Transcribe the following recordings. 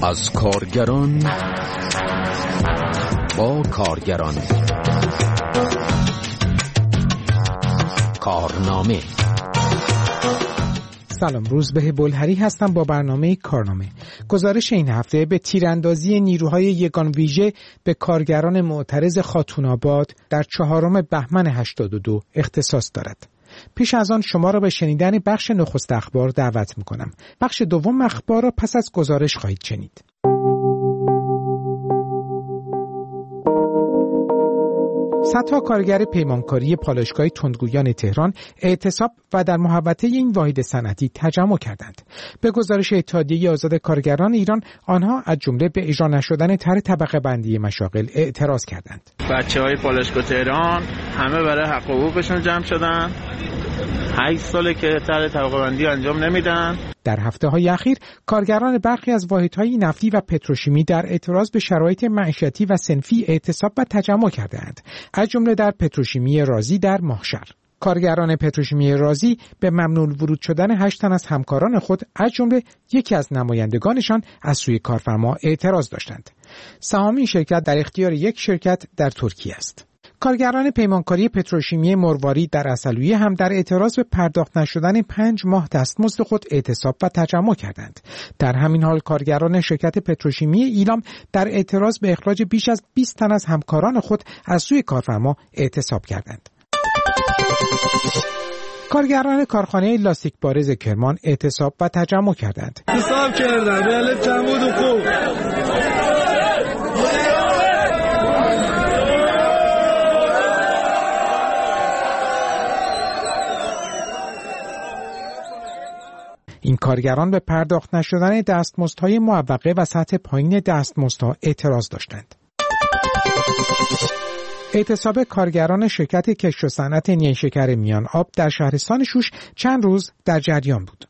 از کارگران با کارگران. کارنامه. سلام، روزبه بلهری هستم با برنامه کارنامه. گزارش این هفته به تیراندازی نیروهای یگان ویژه به کارگران معترض خاتون‌آباد در 4 بهمن 82 اختصاص دارد. پیش از آن شما را به شنیدن بخش نخست اخبار دعوت می‌کنم. بخش دوم اخبار را پس از گزارش خواهید شنید. صدها کارگر پیمانکاری پالایشگاه تندگویان تهران اعتصاب و در محوطه این واحد صنعتی تجمع کردند. به گزارش اتحادیه آزاد کارگران ایران، آنها از جمله به اجرا نشدن طرح طبقه بندی مشاغل اعتراض کردند. بچه‌های پالایشگاه تهران همه برای حق و حقوقشون جمع شدن. 8 ساله که طرح طبقه بندی انجام نمیدن. در هفته‌های اخیر کارگران برخی از واحدهای نفتی و پتروشیمی در اعتراض به شرایط معیشتی و صنفی اعتصاب و تجمع کردند، از جمله در پتروشیمی رازی در ماهشهر. کارگران پتروشیمی رازی به ممنوع ورود شدن 8 تن از همکاران خود از جمله یکی از نمایندگانشان از سوی کارفرما اعتراض داشتند. سهام این شرکت در اختیار یک شرکت در ترکیه است. کارگران پیمانکاری پتروشیمی مروارید در عسلویه هم در اعتراض به پرداخت نشدن 5 ماه دستمزد خود اعتصاب و تجمع کردند. در همین حال کارگران شرکت پتروشیمی ایلام در اعتراض به اخراج بیش از 20 تن از همکاران خود از سوی کارفرما اعتصاب کردند. کارگران کارخانه لاستیک بارز کرمان اعتصاب و تجمع کردند. حساب کردن به الف جمود و خوب. این کارگران به پرداخت نشدن دستمزدهای معوقه و سطح پایین دستمزدها اعتراض داشتند. اعتصاب کارگران شرکت کشت و صنعت نیشکر میان آب در شهرستان شوش چند روز در جریان بود.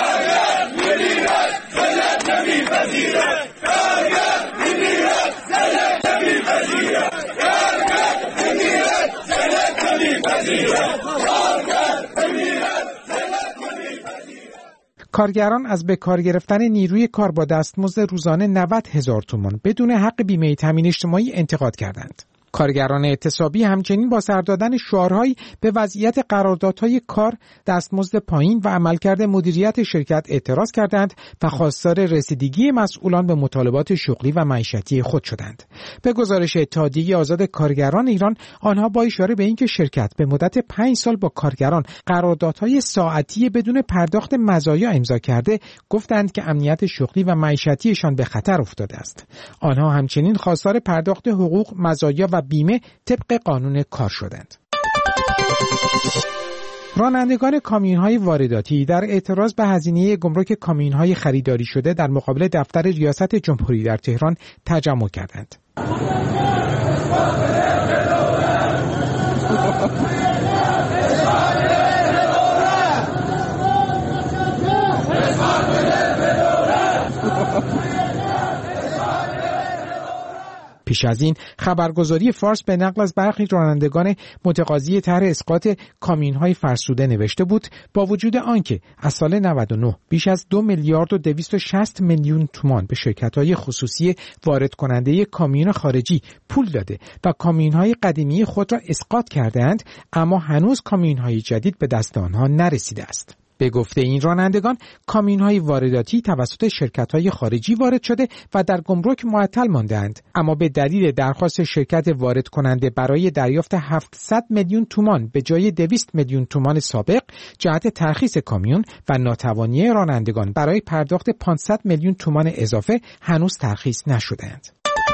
کارگران از به کار گرفتن نیروی کار با دستمزد روزانه 90,000 تومان بدون حق بیمه تامین اجتماعی انتقاد کردند. کارگران اعتصابی همچنین با سر دادن شعارهایی به وضعیت قراردادهای کار، دستمزد پایین و عملکرد مدیریت شرکت اعتراض کردند و خواستار رسیدگی مسئولان به مطالبات شغلی و معیشتی خود شدند. به گزارش اتحادیه آزاد کارگران ایران، آنها با اشاره به اینکه شرکت به مدت 5 سال با کارگران قراردادهای ساعتی بدون پرداخت مزایا امضا کرده، گفتند که امنیت شغلی و معیشتیشان به خطر افتاده است. آنها همچنین خواستار پرداخت حقوق، مزایا و بیمه طبق قانون کار شدند. رانندگان کامیون‌های وارداتی در اعتراض به هزینه گمرک کامیون‌های خریداری شده در مقابل دفتر ریاست جمهوری در تهران تجمع کردند. پیش از این خبرگزاری فارس به نقل از برخی رانندگان متقاضی طرح اسقاط کامیون‌های فرسوده نوشته بود با وجود آنکه از سال 99 بیش از 2 میلیارد و 260 میلیون تومان به شرکت‌های خصوصی وارد کننده کامیون خارجی پول داده و کامیون‌های قدیمی خود را اسقاط کرده‌اند، اما هنوز کامیون‌های جدید به دست آنها نرسیده است. به گفته این رانندگان، کامیون‌های وارداتی توسط شرکت‌های خارجی وارد شده و در گمرک معطل مانده‌اند، اما به دلیل درخواست شرکت وارد کننده برای دریافت 700 میلیون تومان به جای 200 میلیون تومان سابق جهت ترخیص کامیون و ناتوانی رانندگان برای پرداخت 500 میلیون تومان اضافه هنوز ترخیص نشده‌اند.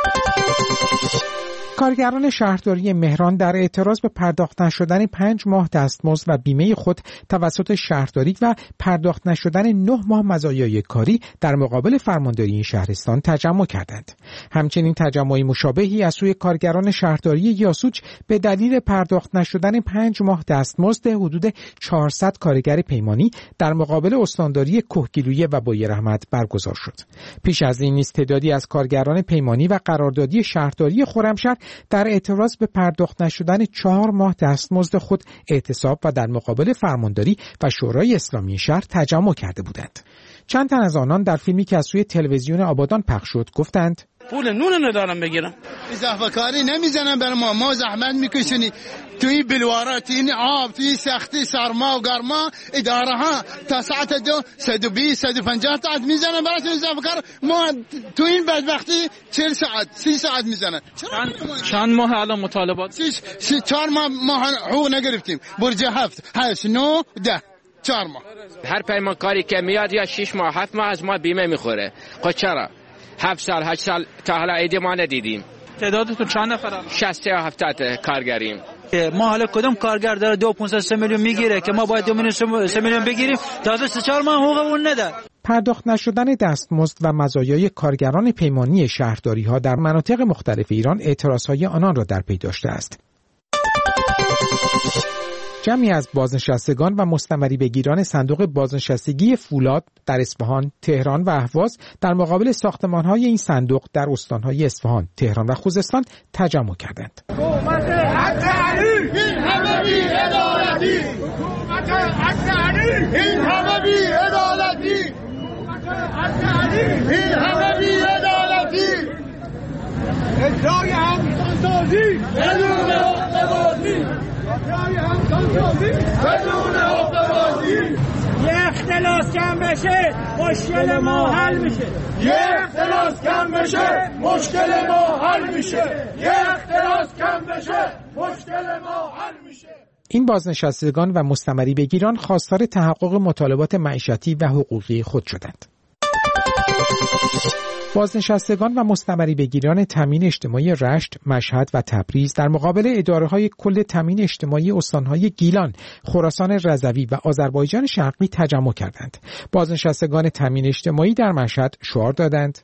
کارگران شهرداری مهران در اعتراض به پرداخت نشدن 5 ماه دستمزد و بیمه خود توسط شهرداری و پرداخت نشدن 9 ماه مزایای کاری در مقابل فرمانداری این شهرستان تجمع کردند. همچنین تجمعی مشابهی از سوی کارگران شهرداری یاسوج به دلیل پرداخت نشدن 5 ماه دستمزد حدود 400 کارگر پیمانی در مقابل استانداری کهگیلویه و بویراحمد برگزار شد. پیش از این نیز تعدادی از کارگران پیمانی و قراردادی شهرداری خرمشهر در اعتراض به پرداخت نشدن 4 ماه دستمزد خود اعتصاب و در مقابل فرمانداری و شورای اسلامی شهر تجمع کرده بودند. چند تن از آنان در فیلمی که از سوی تلویزیون آبادان پخش شد گفتند پول نون ندارم بگیرم. اضافه کاری نمیزنن بر ما زحمت میکشونی توی بلوارات این آب توی سختی سرما و گرما اداره ها تا ساعت 2 120 150 ساعت میزنن برای اضافه کار. ما تو این بدبختی 40 ساعت 30 ساعت میزنن. چند ماه الان مطالبات 4 ماه حقوق نگرفتیم. برج 7 8 9 10 4 ماه. هر پیمانکاری که میاد یا 6 ماه 7 ماه از ما بیمه میخوره. خب چرا 7 سال 8 سال تا حالا عیدی ما ندیدیم. تعدادتون چند نفره؟ 60 یا 70 کارگریم. ما حالا کدوم کارگر داره 2.5 میلیون میگیره که ما باید 2 میلیون بگیریم تازه 3-4 ماه حقوقمون نده. پرداخت نشدن دستمزد و مزایای کارگران پیمانی شهرداری‌ها در مناطق مختلف ایران اعتراضهای آنان را در پی داشته است. جمعی از بازنشستگان و مستمری بگیران صندوق بازنشستگی فولاد در اصفهان، تهران و اهواز در مقابل ساختمان‌های این صندوق در استان‌های اصفهان، تهران و خوزستان تجمع کردند. حکومت حق علی این همه بی‌عدالتی، حکومت حق علی این همه بی‌عدالتی، حکومت حق علی این همه بی‌عدالتی، ادعای همسانسازی بدون حقه‌بازی، ادعای همسانسازی بدون حقه‌بازی. یه اختلاس کم بشه مشکل ما حل میشه. یه اختلاس کم بشه مشکل ما حل میشه. یه اختلاس کم بشه مشکل ما حل میشه. این بازنشستگان و مستمری بگیران خواستار تحقق مطالبات معیشتی و حقوقی خود شدند. بازنشستگان و مستمری بگیران تامین اجتماعی رشت، مشهد و تبریز در مقابل اداره‌های کل تامین اجتماعی استان‌های گیلان، خراسان رضوی و آذربایجان شرقی تجمع کردند. بازنشستگان تامین اجتماعی در مشهد شعار دادند: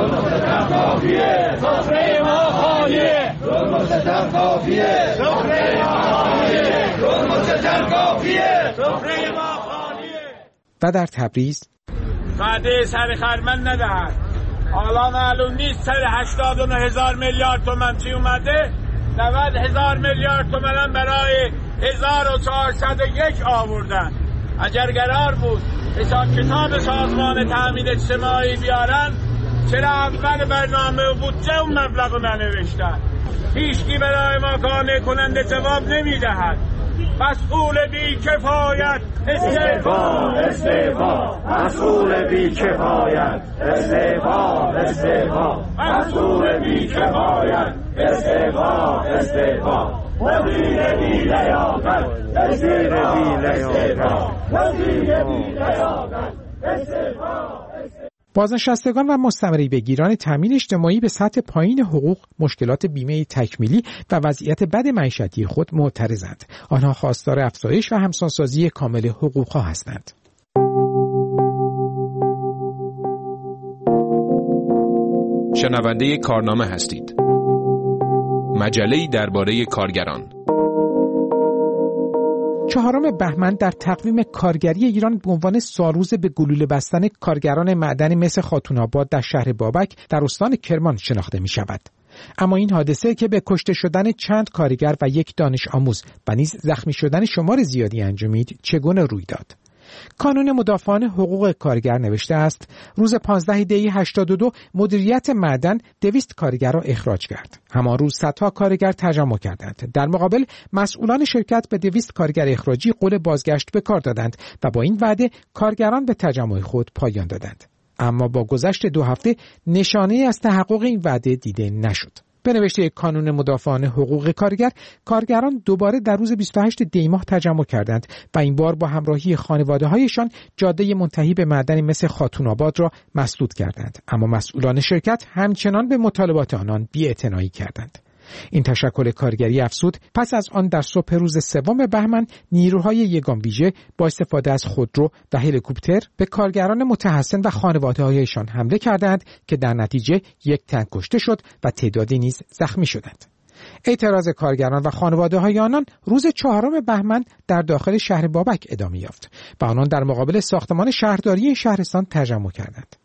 و در تبریز وعده سر خرمن ندهد. حالا معلوم نیست سر 89,000 میلیارد تومان چی اومده. 90,000 میلیارد تومان برای 1401 آوردن. اگر قرار بود حساب کتاب سازمان تامین اجتماعی بیارن چرا اول برنامه و بودجه اون مبلغ رو ننوشتن؟ هیچکی برای ما قانع کننده جواب نمیدهد. مسئول بی کفایت استعفا استعفا، مسئول بی کفایت استعفا استعفا، مسئول بی کفایت استعفا استعفا، وزیر بی لیاقت استعفا استعفا، وزیر بی لیاقت استعفا. بازنشستگان و مستمری بگیران تامین اجتماعی به سطح پایین حقوق، مشکلات بیمه تکمیلی و وضعیت بد معیشتی خود معترضند. آنها خواستار افزایش و همسانسازی کامل حقوقها هستند. شنونده کارنامه هستید. مجله‌ای درباره کارگران. 4 بهمن در تقویم کارگری ایران به عنوان سالروز به گلوله بستن کارگران معدنی مثل خاتون‌آباد در شهر بابک در استان کرمان شناخته می شود. اما این حادثه که به کشته شدن چند کارگر و یک دانش آموز و نیز زخمی شدن شمار زیادی انجامید چگونه روی داد؟ کانون مدافعان حقوق کارگر نوشته است روز 15 دی 82 مدیریت معدن 200 کارگر را اخراج کرد. همان روز صدها کارگر تجمع کردند. در مقابل مسئولان شرکت به 200 کارگر اخراجی قول بازگشت به کار دادند و با این وعده کارگران به تجمع خود پایان دادند. اما با گذشت 2 هفته نشانه‌ای از تحقق این وعده دیده نشد. به نوشته کانون مدافعان حقوق کارگر، کارگران دوباره در روز 28 دی ماه تجمع کردند و این بار با همراهی خانواده‌هایشان جاده منتهی به معدنی مثل خاتون‌آباد را مسدود کردند. اما مسئولان شرکت همچنان به مطالبات آنان بی‌اعتنایی کردند. این تشکل کارگری افزود پس از آن در صبح روز 3 بهمن نیروهای یگان ویژه با استفاده از خودرو و هلیکوپتر به کارگران متحسن و خانواده‌هایشان حمله کردند که در نتیجه 1 تن کشته شد و تعدادی نیز زخمی شدند. اعتراض کارگران و خانواده‌های آنان روز 4 بهمن در داخل شهر بابک ادامه یافت و آنان در مقابل ساختمان شهرداری شهرستان تجمع کردند.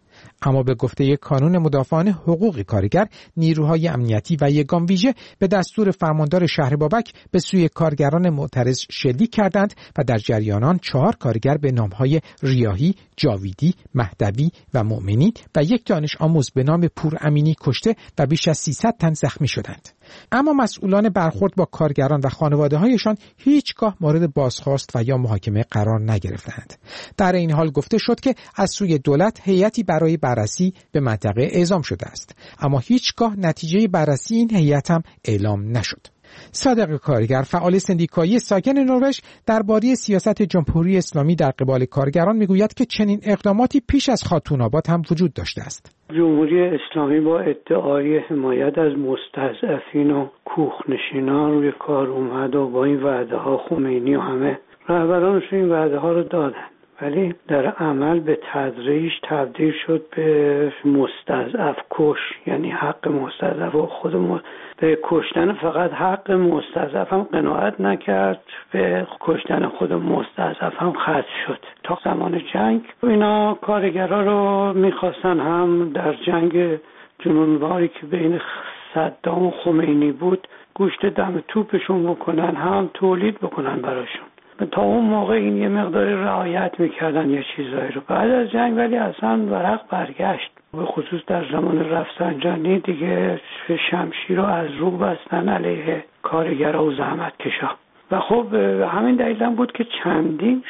اما به گفته یک کانون مدافعان حقوق کارگر، نیروهای امنیتی و یگان ویژه به دستور فرماندار شهر بابک به سوی کارگران معترض شلیک کردند و در جریان آن 4 کارگر به نامهای ریاحی، جاویدی، مهدوی و مؤمنی و یک دانش آموز به نام پور امینی کشته و بیش از 300 تن زخمی شدند. اما مسئولان برخورد با کارگران و خانواده‌هایشان هیچگاه مورد بازخواست و یا محاکمه قرار نگرفتند. در این حال گفته شد که از سوی دولت هیئتی برای بررسی به منطقه اعزام شده است، اما هیچگاه نتیجه بررسی این هیئت هم اعلام نشد. صادق کارگر، فعال سندیکایی ساکن نروژ، درباره سیاست جمهوری اسلامی در قبال کارگران میگوید که چنین اقداماتی پیش از خاتون‌آباد هم وجود داشته است. جمهوری اسلامی با ادعای حمایت از مستضعفین و کوخ‌نشینان روی کار اومد و با این وعده ها خمینی و همه رهبرانش این وعده ها رو دادن، ولی در عمل به تدریج تبدیل شد به مستضعف کش، یعنی حق مستضعف و به کشتن فقط حق مستضعف هم قناعت نکرد، به کشتن خود مستضعف هم ختم شد. تا زمان جنگ اینا کارگرها رو میخواستن هم در جنگ جنونواری که بین صدام و خمینی بود گوشت دم توپشون بکنن، هم تولید بکنن براشون. تا اون موقع این یه مقدار رعایت میکردن یه چیزایی رو. بعد از جنگ ولی اصلا ورق برگشت، به خصوص در زمان رفسنجانی دیگه شمشیر رو از رو بستن علیه کارگرها و زحمتکشا. و خب همین دلیل هم بود که چندین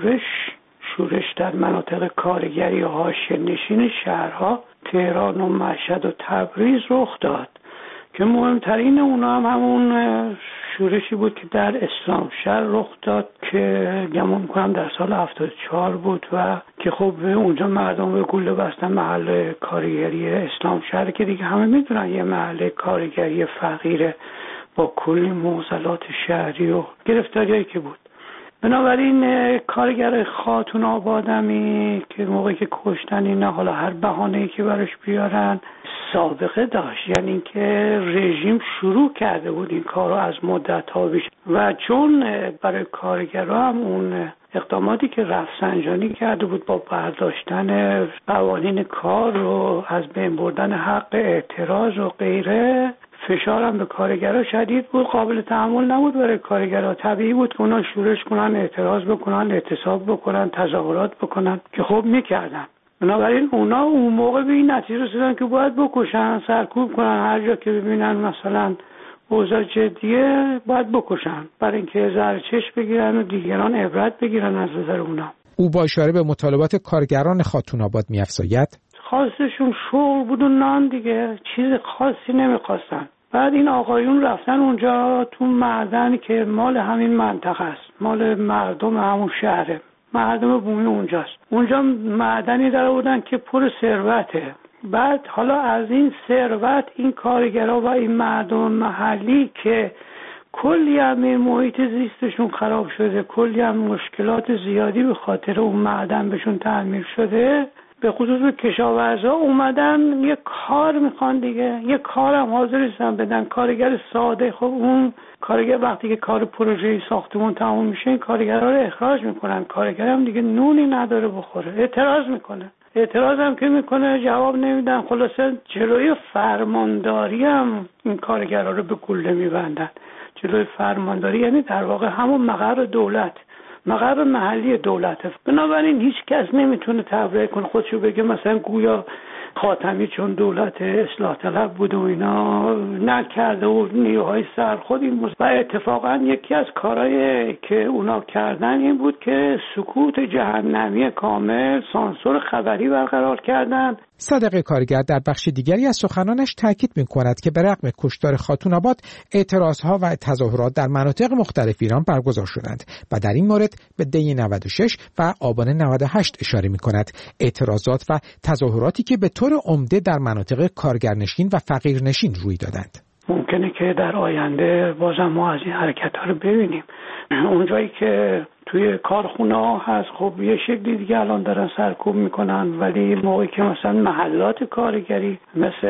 شورش در مناطق کارگری و حاشیه‌نشین شهرها تهران و مشهد و تبریز رخ داد که مهمترین اونا هم همون شورشی بود که در اسلام شهر رخ داد که گمان می‌کنم در سال 74 بود و که خب اونجا مردم به گوله بستن محل کارگری اسلام شهر که دیگه همه میدونن یه محل کارگری فقیره با کلی معضلات شهری و گرفتاریایی که بود. بنابراین کارگر خاتون آبادمی که موقعی که کشتن اینا، حالا هر بهانه‌ای که براش بیارن، سابقه داشت، یعنی اینکه رژیم شروع کرده بود این کارو از مدت‌ها پیش و چون برای کارگرها هم اون اقداماتی که رفسنجانی کرده بود با برداشتن قوانین کار و از بین بردن حق اعتراض و غیره، فشارم به کارگرها شدید بود، قابل تحمل نبود برای کارگرها. طبیعی بود که اونا شورش کنن، اعتراض بکنن، اعتصاب بکنن، تظاهرات بکنن که خب میکردن. بنابراین اونا اون موقع به این نتیجه رسیدن که باید بکشن، سرکوب کنن، هر جا که ببینن مثلا اوضاع جدیه باید بکشن، برای اینکه زرچش بگیرن و دیگران عبرت بگیرن از نظر اونا. او با اشاره به مطالبات کارگران خاتون آباد می‌افزاید خواستشون شغل بود و نان دیگه، چیز خاصی نمیخواستن. بعد این آقایون رفتن اونجا تو معدنی که مال همین منطقه است، مال مردم همون شهره، مردم بومی اونجاست. اونجا معدنی در آوردن که پر ثروته. بعد حالا از این ثروت این کارگرها و این مردم محلی که کلی هم محیط زیستشون خراب شده، کلی هم مشکلات زیادی به خاطر اون معدن بهشون تعمیر شده، به خصوص کشاورزا اومدن یه کار میخوان دیگه، یه کارم حاضر نیستن بدن. کارگر ساده، خب اون کارگر وقتی که کار پروژه ساختمون تموم میشه این کارگرها رو اخراج میکنن، کارگر هم دیگه نونی نداره بخوره، اعتراض میکنه. اعتراض هم که میکنه جواب نمیدن، خلاصه جلوی فرمانداری هم این کارگرها رو به گوله میبندن. جلوی فرمانداری یعنی در واقع همون مقر دولت، مقر محلی دولته. بنابراین هیچ کس نمیتونه تبرئه کنه خودشو بگه مثلا گویا خاتمی چون دولت اصلاح طلب بود و اینا نکرده و نیروهای سرخود این بود. و اتفاقا یکی از کارهایی که اونا کردن این بود که سکوت جهنمی کامل، سانسور خبری برقرار کردن. صادق کارگر در بخش دیگری از سخنانش تاکید می‌کند که به رغم کشتار خاتون آباد اعتراضها و تظاهرات در مناطق مختلف ایران برگزار شدند و در این مورد به دی 96 و آبان 98 اشاره می‌کند. اعتراضات و تظاهراتی که به طور عمده در مناطق کارگرنشین و فقیرنشین روی دادند. ممکنه که در آینده بازم ما از این حرکت‌ها رو ببینیم. اونجایی که توی کارخونه ها هست خب یه شکلی دیگه الان دارن سرکوب میکنن، ولی موقعی که مثلا محلات کارگری مثل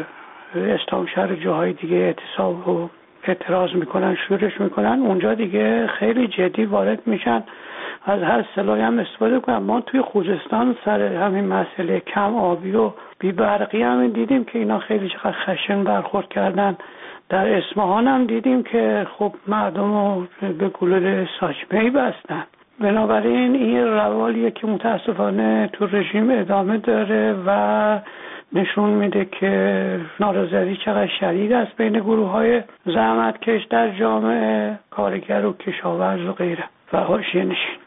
استانشهر جاهای دیگه اعتصاب و اعتراض میکنن، شورش میکنن، اونجا دیگه خیلی جدی وارد میشن از هر سلاحی هم استفاده کنن. ما توی خوزستان سر همین مسئله کم آبی و بی‌برقی هم دیدیم که اینا خیلی چقدر خشن برخورد کردن. در اصفهان هم دیدیم که خب مردم رو به گلوله ساچمه‌ای بستن. بنابراین این روالیه که متاسفانه تو رژیم ادامه داره و نشون میده که نارضایتی چقدر شدید است بین گروه‌های زحمتکش در جامعه، کارگر و کشاورز و غیره و حاشیه‌نشین.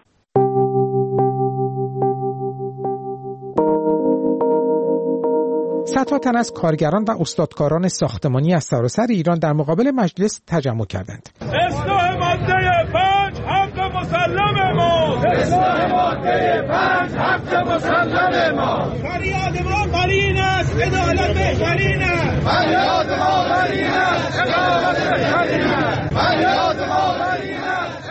صدها تن از کارگران و استادکاران ساختمانی از سراسر ایران در مقابل مجلس تجمع کردند. اصلاح ماده 5 حق مسلم ما. اصلاح ماده 5 حق مسلم ما. فریاد ما قرین است، عدالت بهترین است. فریاد ما قرین است، عدالت بهترین است. فریاد ما قرین است.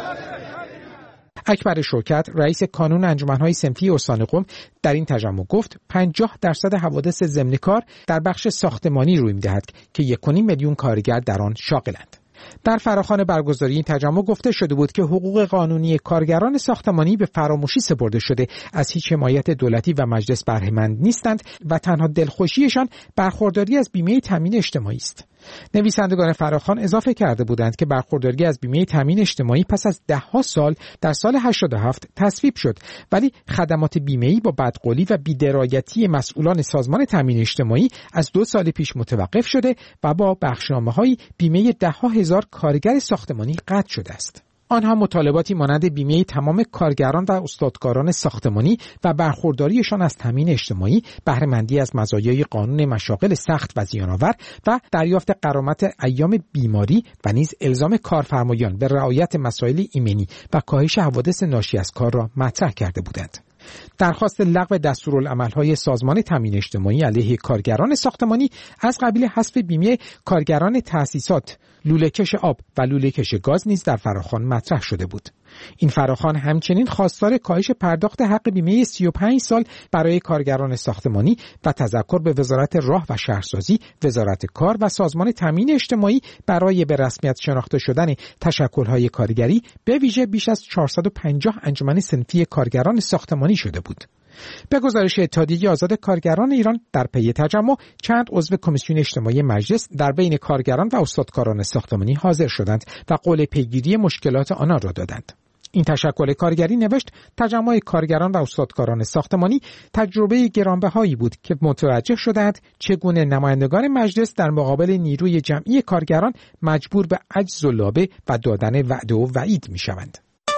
اکبر شوکت رئیس کانون انجمن‌های صنفی استان قم در این تجمع گفت 50% حوادث ضمن کار در بخش ساختمانی روی می‌دهد که 1.5 میلیون کارگر در آن شاغلند. در فراخوان برگزاری این تجمع گفته شده بود که حقوق قانونی کارگران ساختمانی به فراموشی سپرده شده، از هیچ حمایت دولتی و مجلس بهره مند نیستند و تنها دلخوشیشان برخورداری از بیمه تامین اجتماعی است. نویسندگان فراخوان اضافه کرده بودند که برخورداری از بیمه تامین اجتماعی پس از 10 سال در سال 87 تصویب شد، ولی خدمات بیمه‌ای با بدقولی و بی‌درایتی مسئولان سازمان تامین اجتماعی از 2 سال پیش متوقف شده و با بخشنامه‌های بیمه 10,000 کارگر ساختمانی قطع شده است. آنها مطالباتی مانند بیمه تمام کارگران و استادکاران ساختمانی و برخورداریشان از تامین اجتماعی، بهره مندی از مزایای قانون مشاغل سخت و زیان‌آور و دریافت غرامت ایام بیماری و نیز الزام کارفرمایان به رعایت مسائل ایمنی و کاهش حوادث ناشی از کار را مطرح کرده بودند. درخواست لغو دستورالعمل‌های سازمان تامین اجتماعی علیه کارگران ساختمانی از قبیل حذف بیمه کارگران تأسیسات، لوله‌کش آب و لوله‌کش گاز نیز در فراخوان مطرح شده بود. این فراخوان همچنین خواستار کاهش پرداخت حق بیمه 35 سال برای کارگران ساختمانی و تذکر به وزارت راه و شهرسازی، وزارت کار و سازمان تامین اجتماعی برای به رسمیت شناخته شدن تشکل‌های کارگری به ویژه بیش از 450 انجمن صنفی کارگران ساختمانی شده بود. به گزارش اتحادیه آزاد کارگران ایران در پی تجمع چند عضو کمیسیون اجتماعی مجلس در بین کارگران و استادکاران ساختمانی حاضر شدند و قول پیگیری مشکلات آنها را دادند. این تشکل کارگری نوشت تجمع کارگران و استادکاران ساختمانی تجربه گرانبهایی بود که متوجه شدند چگونه نمایندگان مجلس در مقابل نیروی جمعی کارگران مجبور به عجز و لابه و دادن وعده و وعید می‌شوند.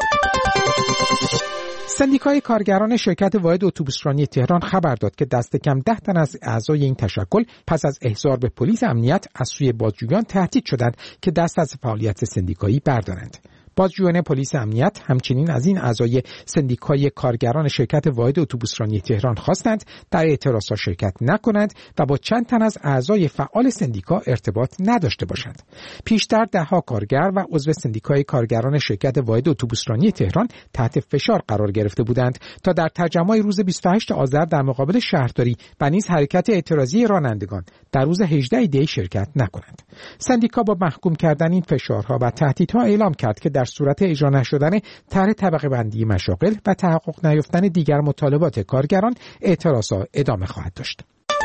سندیکای کارگران شرکت واحد اتوبوسرانی تهران خبر داد که دست کم 10 تن از اعضای این تشکل پس از احضار به پلیس امنیت از سوی بازجویان تهدید شدند که دست از فعالیت سندیکایی بردارند. بازجویان پلیس امنیت همچنین از این اعضای سندیکای کارگران شرکت واحد اتوبوسرانی تهران خواستند در اعتراضات شرکت نکنند و با چند تن از اعضای فعال سندیکا ارتباط نداشته باشند. پیشتر 10 کارگر و عضو سندیکای کارگران شرکت واحد اتوبوسرانی تهران تحت فشار قرار گرفته بودند تا در تجمع روز 28 آذر در مقابل شهرداری و نیز حرکت اعتراضی رانندگان در روز 18 دی شرکت نکنند. سندیکا با محکوم کردن این فشارها و تهدیدها اعلام کرد که در صورت اجرا نشدن طرح طبقه بندی مشاغل و تحقق نیافتن دیگر مطالبات کارگران اعتراضات ادامه خواهد داشت.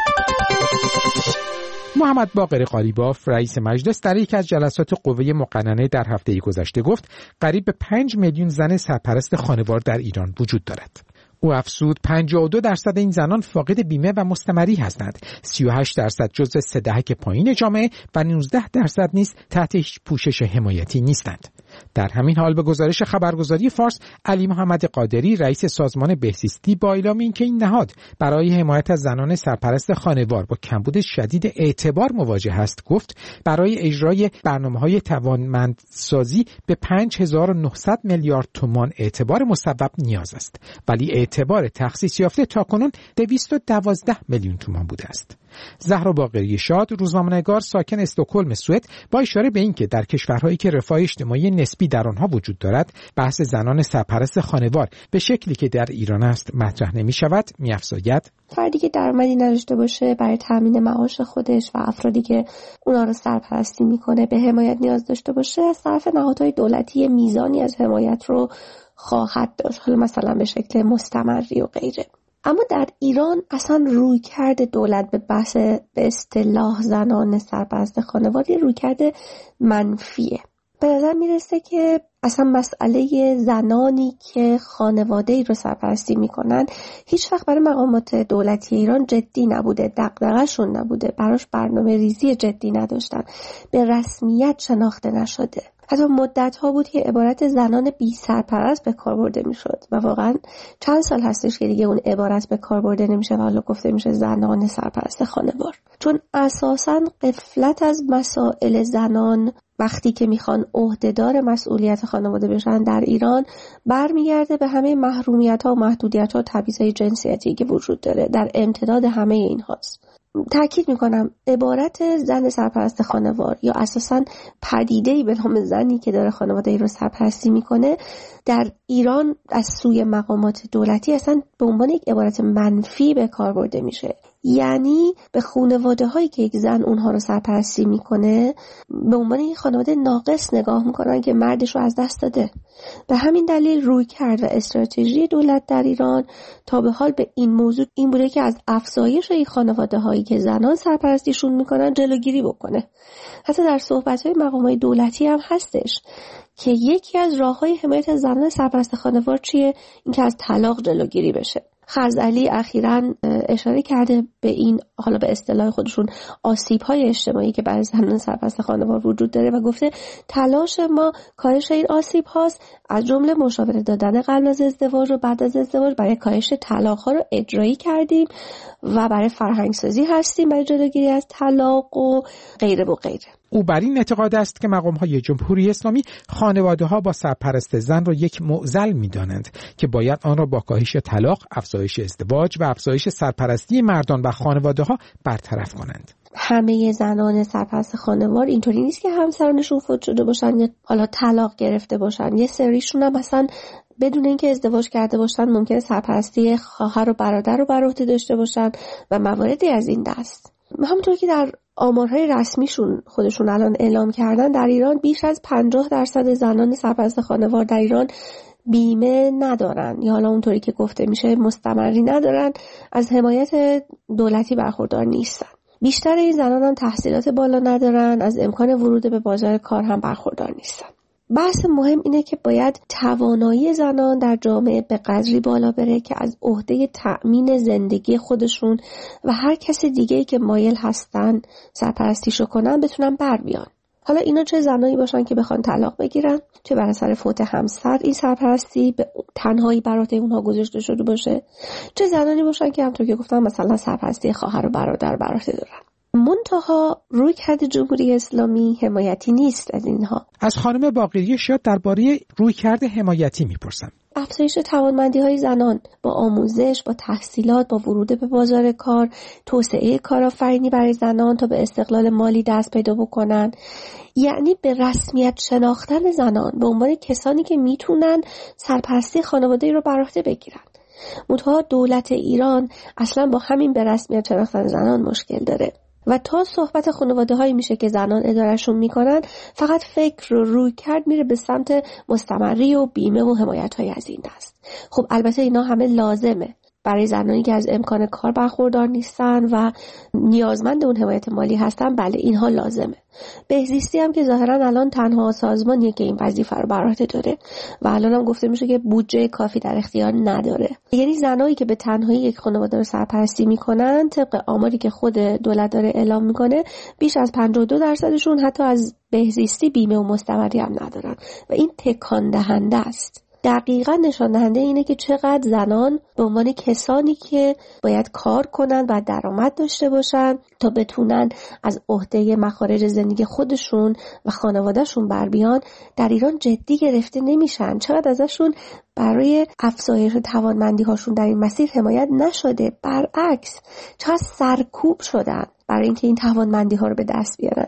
محمد باقر قالیباف رئیس مجلس در یک از جلسات قوه مقننه در هفته گذشته گفت قریب به 5 میلیون زن سرپرست خانوار در ایران وجود دارد. او افزود 52% این زنان فاقد بیمه و مستمری هستند، 38% جزء 3 دهک پایین جامعه و 19% نیز تحت هیچ پوشش حمایتی نیستند. در همین حال به گزارش خبرگزاری فارس، علی محمد قادری رئیس سازمان بهزیستی با اعلام اینکه این نهاد برای حمایت از زنان سرپرست خانوار با کمبود شدید اعتبار مواجه است، گفت برای اجرای برنامه‌های توانمندسازی به 5900 میلیارد تومان اعتبار مسبب نیاز است، ولی اعتبار تخصیص یافته تاکنون 212 میلیون تومان بوده است. زهرا باقری شاد، روزنامه‌نگار ساکن استکهلم سوئد، با اشاره به اینکه در کشورهایی که رفاه اجتماعی نسبی در آنها وجود دارد، بحث زنان سرپرست خانوار به شکلی که در ایران است مطرح نمی‌شود، می‌افزاید فردی که درآمدی نداشته باشه برای تامین معاش خودش و افرادی که اونا رو سرپرستی میکنه به حمایت نیاز داشته باشه، از طرف نهادهای دولتی میزانی از حمایت رو خواهد داشت، حالا مثلا به شکل مستمری و غیره. اما در ایران اصلا رویکرد دولت به بحث به اصطلاح زنان سرپرست خانواده رویکرد منفیه. به نظر میرسه که اصلا مسئله زنانی که خانواده‌ای رو سرپرستی میکنن هیچ وقت برای مقامات دولتی ایران جدی نبوده، دغدغه‌شون نبوده، براش برنامه ریزی جدی نداشتن، به رسمیت شناخته نشده. حتی مدت‌ها بود که عبارت زنان بی سرپرست به کار برده میشد و واقعا چند سال هستش که دیگه اون عبارت به کار برده نمیشه و حالا گفته میشه زنان سرپرست خانوار، چون اساساً غفلت از مسائل زنان وقتی که میخوان عهدهدار مسئولیت خانواده بشن در ایران برمیگرده به همه محرومیت‌ها و محدودیت‌ها و تبعیض‌های جنسیتی که وجود داره. در امتداد همه اینهاست. تأکید میکنم عبارت زن سرپرست خانوار یا اساساً پدیده‌ای به نام زنی که داره خانواده‌ای رو سرپرستی میکنه در ایران از سوی مقامات دولتی اصلا به عنوان یک عبارت منفی به کار برده میشه. یعنی به خانواده‌هایی که یک زن اونها رو سرپرستی میکنه به عنوان یک خانواده ناقص نگاه میکنن که مردش رو از دست داده. به همین دلیل رویکرد و استراتژی دولت در ایران تا به حال به این موضوع این بوده که از افزایش این خانواده‌هایی که زنان سرپرستیشون میکنن جلوگیری بکنه. حتی در صحبت‌های مقامات دولتی هم هستش که یکی از راه‌های حمایت از زنان سرپرست خانوار چیه؟ اینکه از طلاق جلوگیری بشه. خزعلی اخیراً اشاره کرده به این، حالا به اصطلاح خودشون، آسیب‌های اجتماعی که برای زنان سرپرست خانوار وجود داره و گفته تلاش ما کاهش این آسیب‌هاست، از جمله مشاوره دادن قبل از ازدواج و بعد از ازدواج برای کاهش طلاق‌ها رو اجرایی کردیم و برای فرهنگ‌سازی هستیم برای جلوگیری از طلاق و غیره و غیره. او بر این اعتقاد است که مقام‌های جمهوری اسلامی خانواده‌ها با سرپرست زن را یک معضل می‌دانند که باید آن را با کاهش طلاق، افزایش ازدواج و افزایش سرپرستی مردان و خانواده‌ها برطرف کنند. همه زنان سرپرست خانوار اینطوری نیست که همسرانشون فوت شده باشن یا حالا طلاق گرفته باشن. یه سریشون هم مثلا بدون اینکه ازدواج کرده باشن ممکنه سرپرستی خواهر و برادر رو بر عهده داشته باشن و مواردی از این دست. همونطور که در آمارهای رسمیشون خودشون الان اعلام کردن در ایران بیش از 50% زنان سرپرست خانوار در ایران بیمه ندارن یا حالا اونطوری که گفته میشه مستمری ندارن، از حمایت دولتی برخوردار نیستن. بیشتر این زنان هم تحصیلات بالا ندارن، از امکان ورود به بازار کار هم برخوردار نیستن. بحث مهم اینه که باید توانایی زنان در جامعه به قدری بالا بره که از عهده تأمین زندگی خودشون و هر کس دیگه‌ای که مایل هستن سرپرستیشو کنن بتونن بر بیان. حالا اینا چه زنایی باشن که بخوان طلاق بگیرن، چه بر اثر فوت همسر این سرپرستی به تنهایی بر عهده اونها گذاشته شده باشه، چه زنانی باشن که همونطور که گفتم مثلا سرپرستی خواهر و برادر بر عهده دارن. منتها رویکرد جمهوری اسلامی حمایتی نیست از اینها. از خانم باقری شاد درباره رویکرد حمایتی میپرسم. افزایش توانمندی‌های زنان با آموزش، با تحصیلات، با ورود به بازار کار، توسعه کارآفرینی برای زنان تا به استقلال مالی دست پیدا بکنن، یعنی به رسمیت شناختن زنان به عنوان کسانی که میتونن سرپرستی خانواده‌ای رو بر عهده بگیرن. منتها دولت ایران اصلا با همین به رسمیت شناختن زنان مشکل داره و تا صحبت خانواده‌هایی میشه که زنان ادارهشون میکنن فقط فکر و روی کرد میره به سمت مستمری و بیمه و حمایت‌های از این دست. خب البته اینا همه لازمه برای زنانی که از امکان کار برخوردار نیستن و نیازمند اون حمایت مالی هستن. بله اینها لازمه. بهزیستی هم که ظاهرا الان تنها سازمانیه که این وظیفه رو بر عهده داره و الان هم گفته میشه که بودجه کافی در اختیار نداره. یعنی زنایی که به تنهایی یک خانواده رو سرپرستی میکنن طبق آماری که خود دولت داره اعلام میکنه بیش از 52%شون حتی از بهزیستی بیمه و مستمری هم ندارن و این تکان دهنده است. دقیقاً نشان دهنده اینه که چقدر زنان به عنوان کسانی که باید کار کنن و درآمد داشته باشن تا بتونن از عهده مخارج زندگی خودشون و خانوادهشون بر بیان در ایران جدی گرفته نمیشن. چقدر ازشون برای افزایش توانمندی هاشون در این مسیر حمایت نشده، برعکس چقدر سرکوب شدن برای اینکه این توانمندی ها رو به دست بیارن.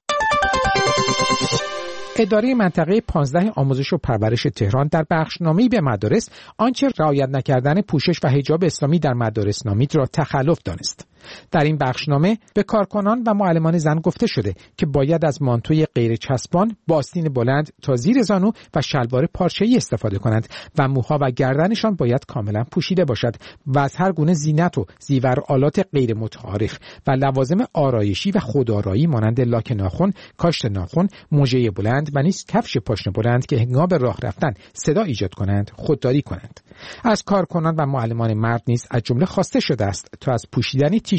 اداره منطقه 15 آموزش و پرورش تهران در بخشنامه‌ای به مدارس آنچه رعایت نکردن پوشش و حجاب اسلامی در مدارس نامید را تخلف دانست. در این بخشنامه به کارکنان و معلمان زن گفته شده که باید از مانتوی غیر چسبان با آستین بلند تا زیر زانو و شلوار پارچه‌ای استفاده کنند و موها و گردنشان باید کاملا پوشیده باشد و از هر گونه زینت و زیورآلات غیر متعارف و لوازم آرایشی و خودآرایی مانند لاک ناخن، کاشت ناخن، موژه بلند و نیز کفش پاشنه بلند که هنگام به راه رفتن صدا ایجاد کنند خودداری کنند. از کارکنان و معلمان مرد نیز از جمله خواسته شده است تا از پوشیدن